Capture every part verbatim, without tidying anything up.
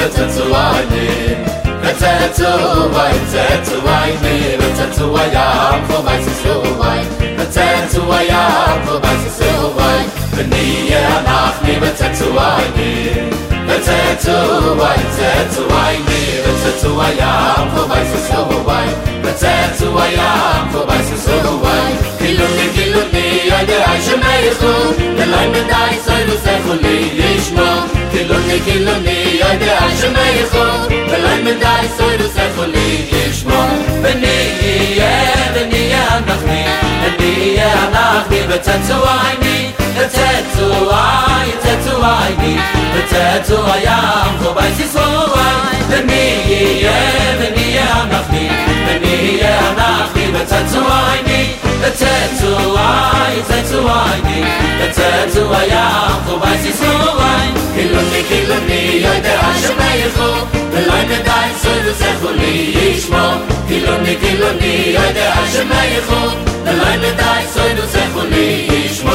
וצצו עינים וצצו עין צצו עינים וצצו הים ובייססו עין וצצו הים ובייססו עין ונהיה אנחנו וצצו עינים וצצו עין צצו עינים וצצו הים ובייססו עין וצצו הים ובייססו עין קילוני קילוני יודע שמייחו אלוהי מדי סוירו סכו לי ישמו קילוני קילוני יודע שמייחו אלוהי מדי סוירו סכו לי ישמו ונהיה ונהיה אנחנו ונהיה אנחנו וצצו עיני וצצו עין צצו עיני וצצו הים ובייססו עין ונהיה ונהיה אנחנו ונהיה אנחנו וצצו עיני וצצו עין צצו עיני וצצו הים ובייססו עין קילוני קילוני יודע שמייחו אלוהי מדי סוירו סכו לי ישמו קילוני קילוני יודע שמייחו אלוהי מדי סוירו סכו לי ישמו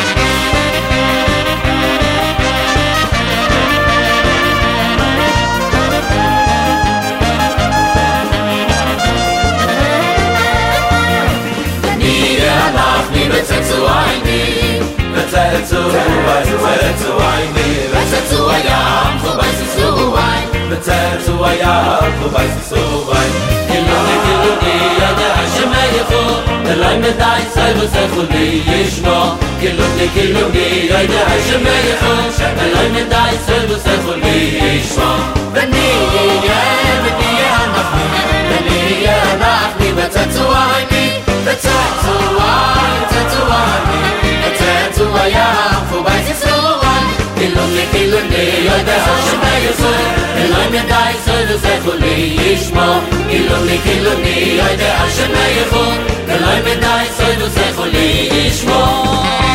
וצצו עינים וצצו וצצו עינים וצצו הים ובייססו עין וצצו הים ובייססו עין קילוני קילוני יודע שמייחו אלוהי מדי סוירו סכו לי ישמו קילוני קילוני יודע שמייחו אלוהי מדי סוירו סכו לי ישמו ונהיה ונהיה אנחנו ונהיה אנחנו וצצו עינים וצצו עין צצו עינים וצצו הים ובייססו עין קילוני קילוני יודע שמייחו אלוהי מדי סוירו סכו לי ישמו קילוני קילוני יודע שמייחו אלוהי מדי סוירו סכו לי ישמו